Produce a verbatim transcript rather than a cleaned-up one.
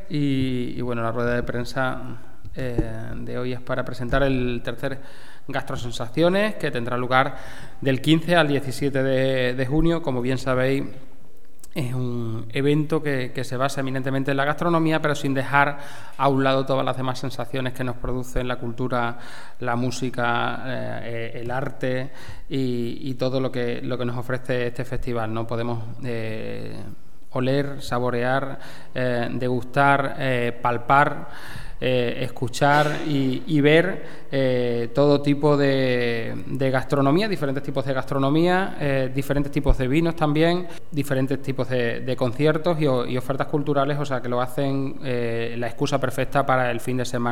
y, y bueno, la rueda de prensa eh, de hoy es para presentar el tercer Gastrosensaciones, que tendrá lugar del quince al diecisiete de, de junio. Como bien sabéis, es un evento que, que se basa eminentemente en la gastronomía, pero sin dejar a un lado todas las demás sensaciones que nos producen la cultura, la música, eh, el arte y, y todo lo que, lo que nos ofrece este festival. No podemos eh, oler, saborear, eh, degustar, eh, palpar, Eh, escuchar y, y ver eh, todo tipo de, de gastronomía, diferentes tipos de gastronomía, eh, diferentes tipos de vinos también, diferentes tipos de, de conciertos y, y ofertas culturales, o sea que lo hacen eh, la excusa perfecta para el fin de semana